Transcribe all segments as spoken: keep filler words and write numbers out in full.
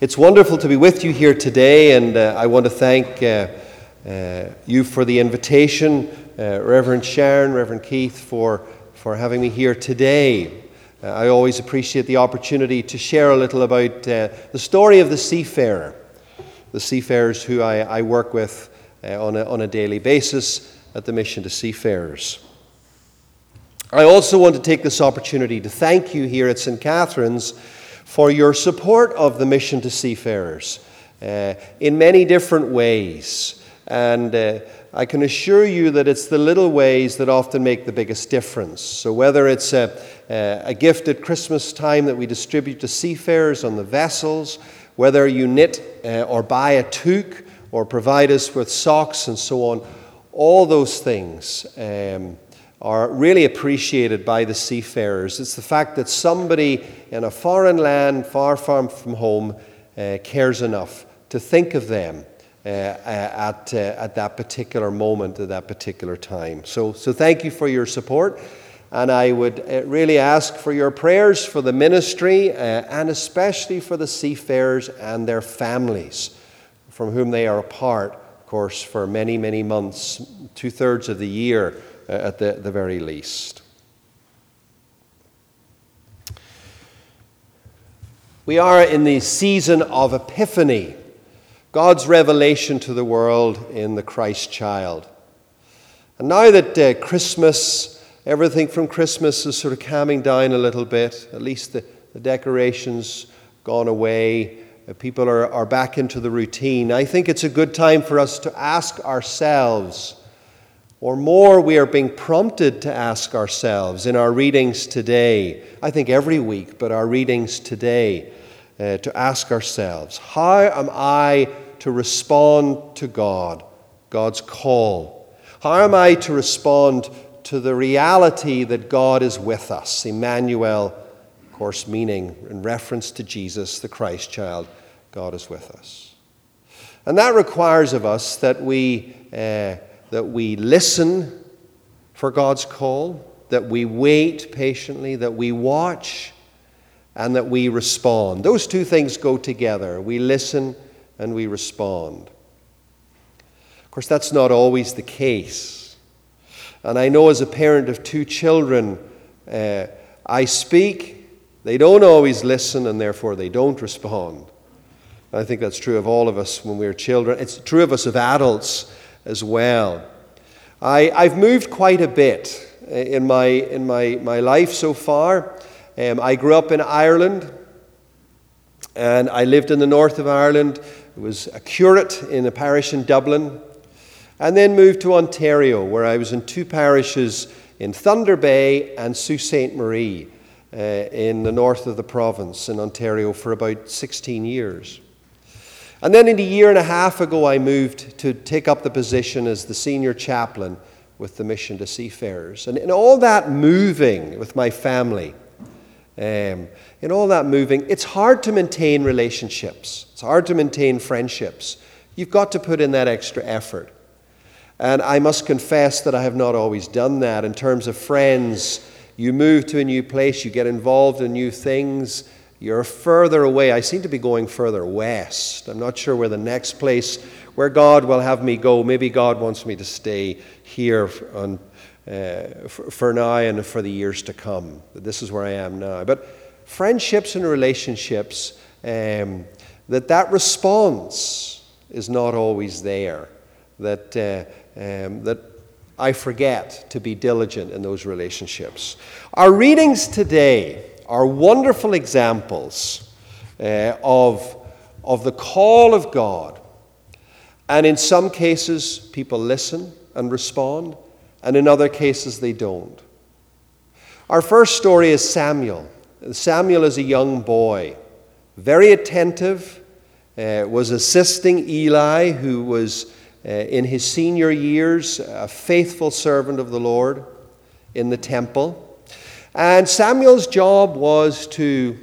It's wonderful to be with you here today, and uh, I want to thank uh, uh, you for the invitation, uh, Reverend Sharon, Reverend Keith, for, for having me here today. Uh, I always appreciate the opportunity to share a little about uh, the story of the seafarer, the seafarers who I, I work with uh, on, a, on a daily basis at the Mission to Seafarers. I also want to take this opportunity to thank you here at Saint Catherine's for your support of the Mission to Seafarers uh, in many different ways. And uh, I can assure you that it's the little ways that often make the biggest difference. So whether it's a, a gift at Christmas time that we distribute to seafarers on the vessels, whether you knit uh, or buy a toque or provide us with socks and so on, all those things um, are really appreciated by the seafarers. It's the fact that somebody in a foreign land, far, far from home, uh, cares enough to think of them uh, at, uh, at that particular moment, at that particular time. So, so thank you for your support, and I would uh, really ask for your prayers for the ministry, uh, and especially for the seafarers and their families, from whom they are a part, of course, for many, many months, two-thirds of the year, at the, the very least. We are in the season of Epiphany, God's revelation to the world in the Christ child. And now that uh, Christmas, everything from Christmas is sort of calming down a little bit, at least the, the decorations gone away, uh, people are, are back into the routine, I think it's a good time for us to ask ourselves, or more, we are being prompted to ask ourselves in our readings today, I think every week, but our readings today, uh, to ask ourselves, how am I to respond to God, God's call? How am I to respond to the reality that God is with us? Emmanuel, of course, meaning in reference to Jesus, the Christ child, God is with us. And that requires of us that we... Uh, that we listen for God's call, that we wait patiently, that we watch, and that we respond. Those two things go together. We listen and we respond. Of course, that's not always the case. And I know as a parent of two children, uh, I speak, they don't always listen, and therefore they don't respond. I think that's true of all of us when we're children. It's true of us of adults as well. I, I've moved quite a bit in my in my, my life so far. Um, I grew up in Ireland, and I lived in the north of Ireland. I was a curate in a parish in Dublin, and then moved to Ontario, where I was in two parishes in Thunder Bay and Sault Ste. Marie uh, in the north of the province in Ontario for about sixteen years. And then in a year and a half ago, I moved to take up the position as the senior chaplain with the Mission to Seafarers. And in all that moving with my family, um, in all that moving, it's hard to maintain relationships. It's hard to maintain friendships. You've got to put in that extra effort. And I must confess that I have not always done that. In terms of friends, you move to a new place, you get involved in new things, you're further away. I seem to be going further west. I'm not sure where the next place where God will have me go. Maybe God wants me to stay here on, uh, for, for now and for the years to come. This is where I am now. But friendships and relationships, um, that that response is not always there. That uh, um, that I forget to be diligent in those relationships. Our readings today are wonderful examples uh, of, of the call of God. And in some cases, people listen and respond, and in other cases, they don't. Our first story is Samuel. Samuel is a young boy, very attentive, uh, was assisting Eli, who was uh, in his senior years a faithful servant of the Lord in the temple. And Samuel's job was to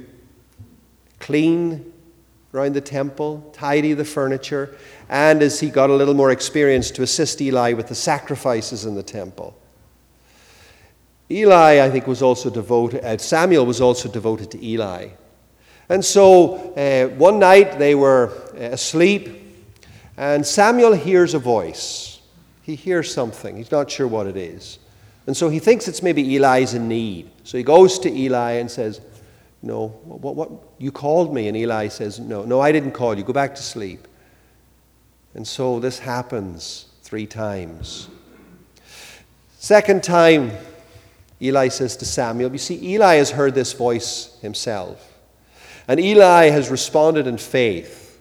clean around the temple, tidy the furniture, and as he got a little more experience, to assist Eli with the sacrifices in the temple. Eli, I think, was also devoted, uh, Samuel was also devoted to Eli. And so uh, one night they were asleep, and Samuel hears a voice. He hears something. He's not sure what it is. And so he thinks it's maybe Eli's in need. So he goes to Eli and says, no, what, what, you called me. And Eli says, no, no, I didn't call you. Go back to sleep. And so this happens three times. Second time, Eli says to Samuel, you see, Eli has heard this voice himself. And Eli has responded in faith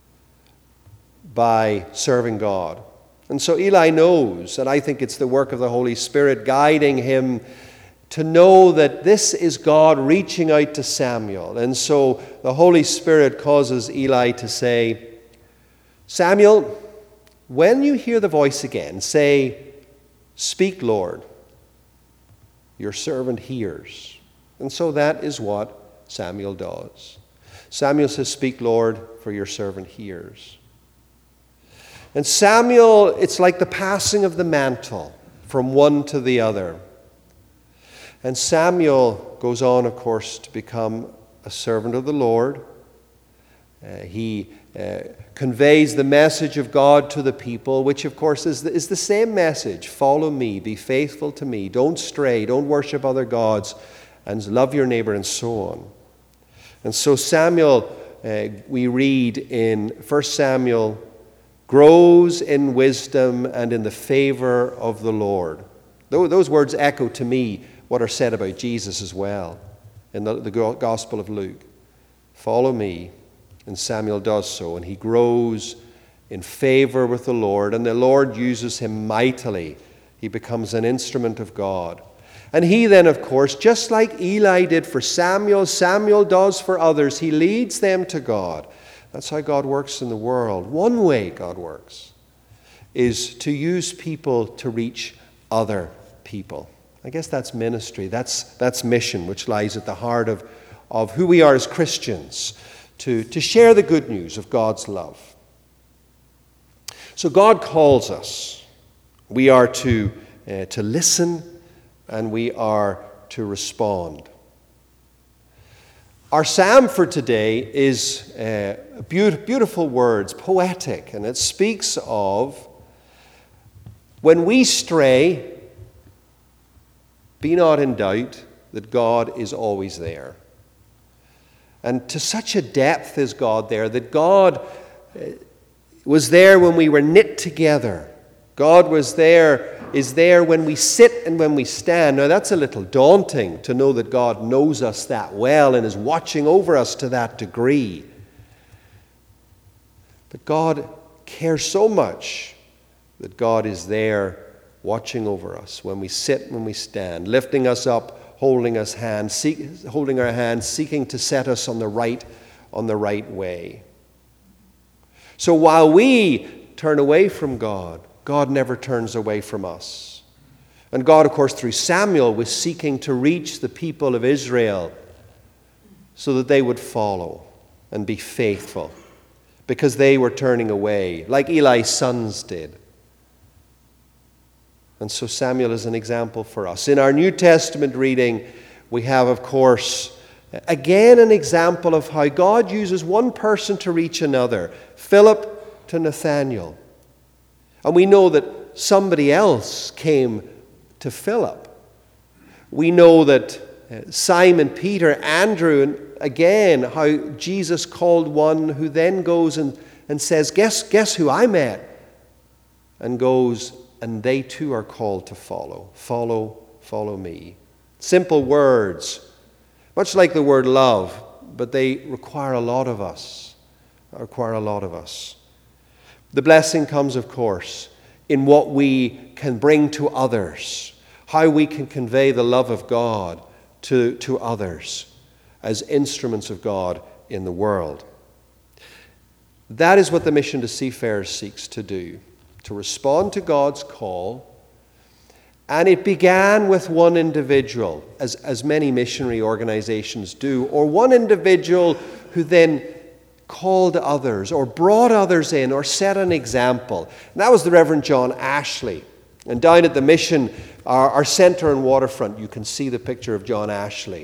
by serving God. And so Eli knows, and I think it's the work of the Holy Spirit guiding him to know that this is God reaching out to Samuel. And so the Holy Spirit causes Eli to say, Samuel, when you hear the voice again, say, speak, Lord. Your servant hears. And so that is what Samuel does. Samuel says, speak, Lord, for your servant hears. And Samuel, it's like the passing of the mantle from one to the other. And Samuel goes on, of course, to become a servant of the Lord. Uh, he uh, conveys the message of God to the people, which, of course, is the, is the same message. Follow me, be faithful to me, don't stray, don't worship other gods, and love your neighbor, and so on. And so Samuel, uh, we read in First Samuel, grows in wisdom and in the favor of the Lord. Those words echo to me what are said about Jesus as well in the, the Gospel of Luke. Follow me. And Samuel does so, and he grows in favor with the Lord, and the Lord uses him mightily. He becomes an instrument of God. And he then, of course, just like Eli did for Samuel, Samuel does for others. He leads them to God. That's how God works in the world. One way God works is to use people to reach other people. I guess that's ministry. That's, that's mission, which lies at the heart of, of who we are as Christians, to, to share the good news of God's love. So God calls us. We are to, uh, to listen, and we are to respond. Our psalm for today is uh, beautiful words, poetic, and it speaks of when we stray, be not in doubt that God is always there. And to such a depth is God there, that God was there when we were knit together. God was there, is there when we sit and when we stand. Now that's a little daunting to know that God knows us that well and is watching over us to that degree. But God cares so much that God is there watching over us when we sit, when we stand, lifting us up, holding us hand, seek, holding our hands, seeking to set us on the right, on the right way. So while we turn away from God, God never turns away from us. And God, of course, through Samuel, was seeking to reach the people of Israel so that they would follow and be faithful, because they were turning away, like Eli's sons did. And so Samuel is an example for us. In our New Testament reading, we have, of course, again an example of how God uses one person to reach another, Philip to Nathanael. And we know that somebody else came to Philip. We know that Simon, Peter, Andrew, and again, how Jesus called one who then goes and, and says, guess, guess who I met? And goes, and they too are called to follow. Follow, follow me. Simple words, much like the word love, but they require a lot of us. Require a lot of us. The blessing comes, of course, in what we can bring to others, how we can convey the love of God to, to others as instruments of God in the world. That is what the Mission to Seafarers seeks to do, to respond to God's call. And it began with one individual, as, as many missionary organizations do, or one individual who then called others or brought others in or set an example. And that was the Reverend John Ashley. And down at the mission, our, our center and waterfront, you can see the picture of John Ashley.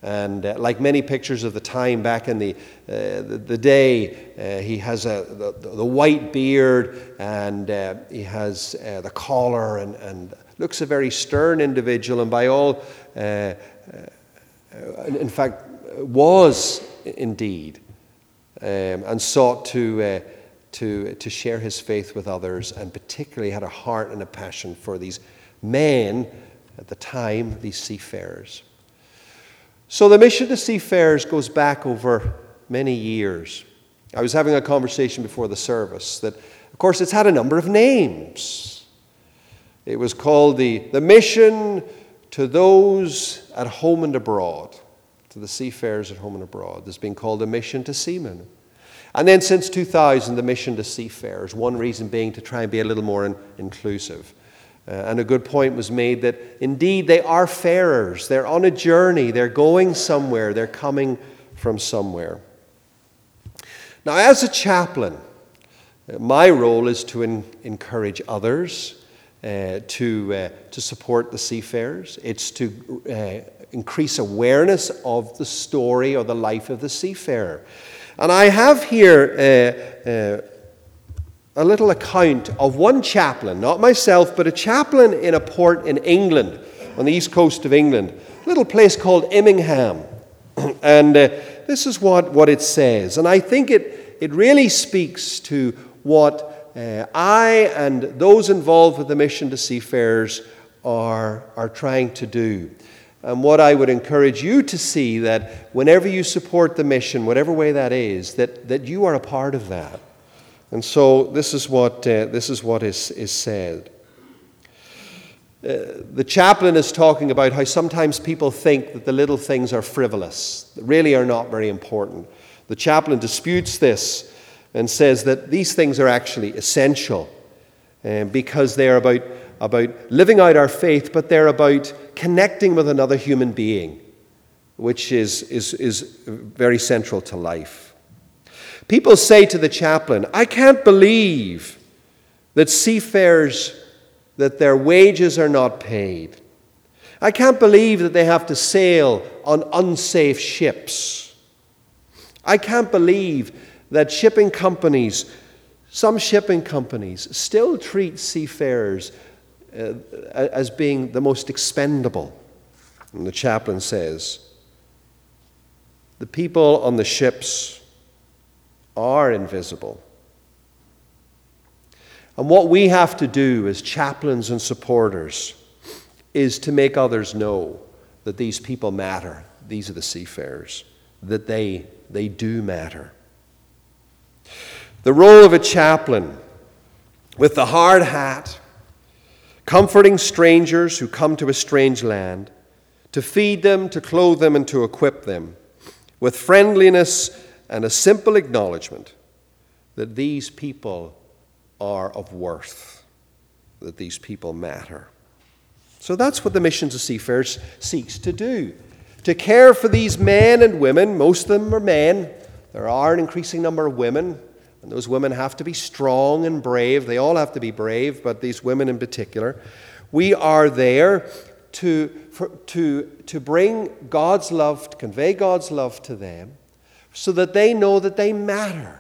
And uh, like many pictures of the time back in the uh, the, the day, uh, he has a the, the white beard, and uh, he has uh, the collar, and, and looks a very stern individual, and by all, uh, uh, in fact, was indeed, um, and sought to uh, to to share his faith with others, and particularly had a heart and a passion for these men at the time, these seafarers. So the mission to seafarers goes back over many years. I was having a conversation before the service that, of course, it's had a number of names. It was called the, the mission to those at home and abroad, to the seafarers at home and abroad. It's been called the mission to seamen. And then since two thousand, the mission to seafarers, one reason being to try and be a little more in, inclusive. Uh, and a good point was made that indeed they are farers. They're on a journey. They're going somewhere. They're coming from somewhere. Now, as a chaplain, uh, my role is to in, encourage others uh, to, uh, to support the seafarers. It's to uh, increase awareness of the story or the life of the seafarer. And I have here uh, uh, a little account of one chaplain, not myself, but a chaplain in a port in England, on the east coast of England, a little place called Immingham. And uh, this is what, what it says. And I think it, it really speaks to what uh, I and those involved with the mission to seafarers are, are trying to do. And what I would encourage you to see, that whenever you support the mission, whatever way that is, that, that you are a part of that. And so this is what uh, this is what is, is said. Uh, the chaplain is talking about how sometimes people think that the little things are frivolous, that really are not very important. The chaplain disputes this and says that these things are actually essential um, because they're about, about living out our faith, but they're about connecting with another human being, which is, is, is very central to life. People say to the chaplain, I can't believe that seafarers, that their wages are not paid. I can't believe that they have to sail on unsafe ships. I can't believe that shipping companies, some shipping companies, still treat seafarers uh, as being the most expendable. And the chaplain says, the people on the ships are invisible. And what we have to do as chaplains and supporters is to make others know that these people matter. These are the seafarers, that they, they do matter. The role of a chaplain, with the hard hat, comforting strangers who come to a strange land, to feed them, to clothe them, and to equip them, with friendliness and a simple acknowledgement that these people are of worth, that these people matter. So that's what the mission to seafarers seeks to do, to care for these men and women. Most of them are men. There are an increasing number of women, and those women have to be strong and brave. They all have to be brave, but these women in particular. We are there to, for, to, to bring God's love, to convey God's love to them, so that they know that they matter.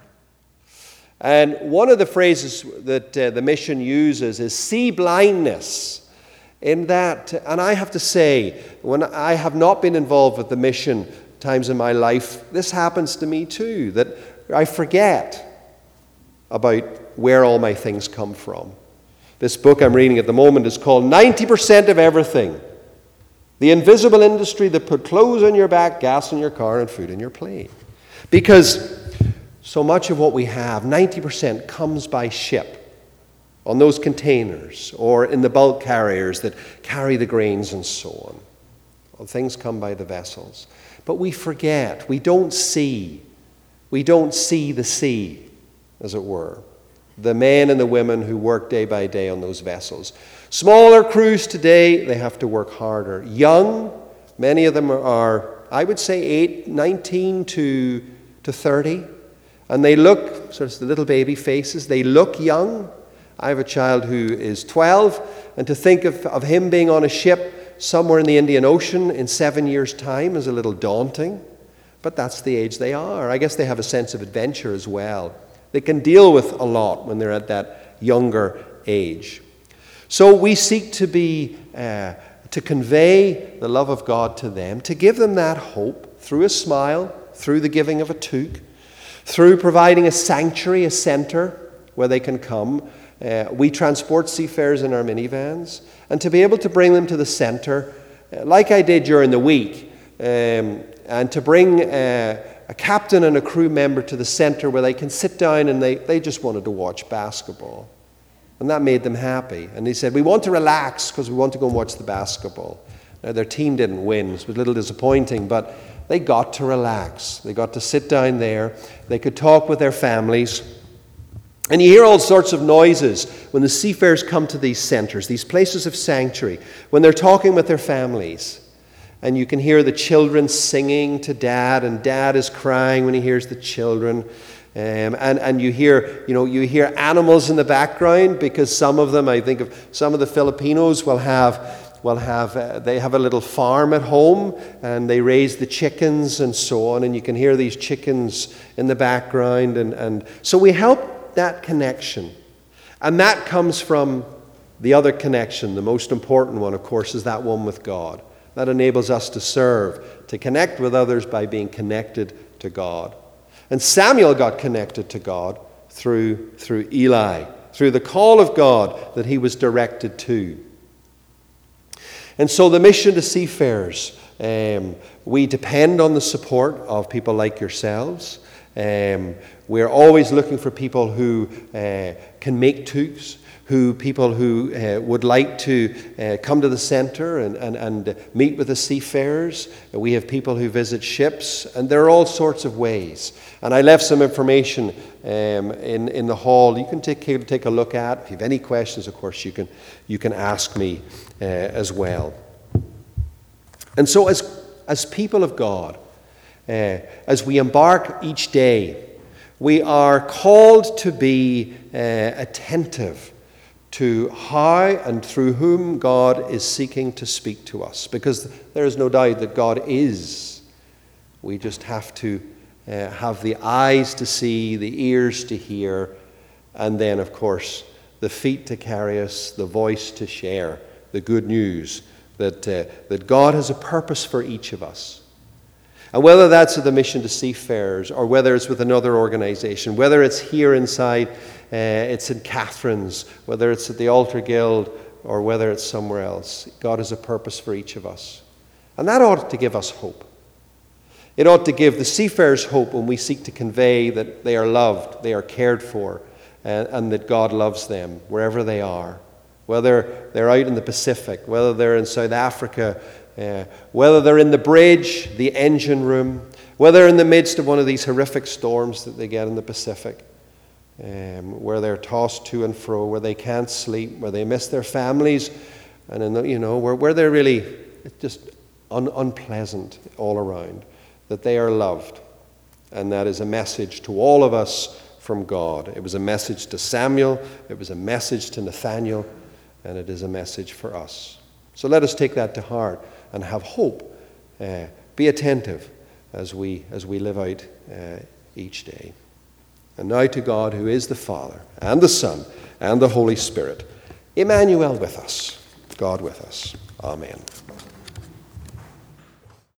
And one of the phrases that uh, the mission uses is sea blindness. In that, and I have to say, when I have not been involved with the mission times in my life, this happens to me too, that I forget about where all my things come from. This book I'm reading at the moment is called ninety percent of Everything. The invisible industry that put clothes on your back, gas in your car, and food in your plane. Because so much of what we have, ninety percent, comes by ship, on those containers, or in the bulk carriers that carry the grains and so on. Well, things come by the vessels. But we forget, we don't see, we don't see the sea, as it were. The men and the women who work day by day on those vessels. Smaller crews today, they have to work harder. Young, many of them are, I would say, eight, nineteen to thirty. And they look, sort of the little baby faces, they look young. I have a child who is twelve, and to think of, of him being on a ship somewhere in the Indian Ocean in seven years' time is a little daunting, but that's the age they are. I guess they have a sense of adventure as well. They can deal with a lot when they're at that younger age. So we seek to be, uh, to convey the love of God to them, to give them that hope through a smile, through the giving of a toque, through providing a sanctuary, a center where they can come. Uh, we transport seafarers in our minivans, and to be able to bring them to the center, uh, like I did during the week, um, and to bring uh, a captain and a crew member to the center where they can sit down and they, they just wanted to watch basketball. And that made them happy. And they said, we want to relax because we want to go and watch the basketball. Now, their team didn't win. It was a little disappointing, but they got to relax. They got to sit down there. They could talk with their families. And you hear all sorts of noises when the seafarers come to these centers, these places of sanctuary, when they're talking with their families. And you can hear the children singing to Dad, and Dad is crying when he hears the children. Um, and, and you hear, you know, you hear animals in the background, because some of them, I think of some of the Filipinos will have, will have, uh, they have a little farm at home, and they raise the chickens and so on, and you can hear these chickens in the background, and, and so we help that connection, and that comes from the other connection. The most important one, of course, is that one with God. That enables us to serve, to connect with others by being connected to God. And Samuel got connected to God through, through Eli, through the call of God that he was directed to. And so the mission to seafarers, um, we depend on the support of people like yourselves. Um, we're always looking for people who uh, can make toques, who people who uh, would like to uh, come to the center and, and, and meet with the seafarers. We have people who visit ships, and there are all sorts of ways. And I left some information um, in, in the hall you can take, take a look at. If you have any questions, of course, you can, you can ask me uh, as well. And so as, as people of God, uh, as we embark each day, we are called to be uh, attentive to how and through whom God is seeking to speak to us. Because there is no doubt that God is. We just have to uh, have the eyes to see, the ears to hear, and then, of course, the feet to carry us, the voice to share the good news that, uh, that God has a purpose for each of us. And whether that's at the Mission to Seafarers, or whether it's with another organization, whether it's here inside, uh, it's in Catherine's, whether it's at the Altar Guild, or whether it's somewhere else, God has a purpose for each of us. And that ought to give us hope. It ought to give the seafarers hope when we seek to convey that they are loved, they are cared for, and, and that God loves them wherever they are. Whether they're out in the Pacific, whether they're in South Africa, Uh, whether they're in the bridge, the engine room, whether they're in the midst of one of these horrific storms that they get in the Pacific, um, where they're tossed to and fro, where they can't sleep, where they miss their families, and in the, you know, where, where they're really just un, unpleasant all around, that they are loved. And that is a message to all of us from God. It was a message to Samuel, it was a message to Nathaniel, and it is a message for us. So let us take that to heart and have hope. Uh, be attentive as we as we live out uh, each day. And now to God, who is the Father and the Son and the Holy Spirit, Emmanuel with us, God with us. Amen.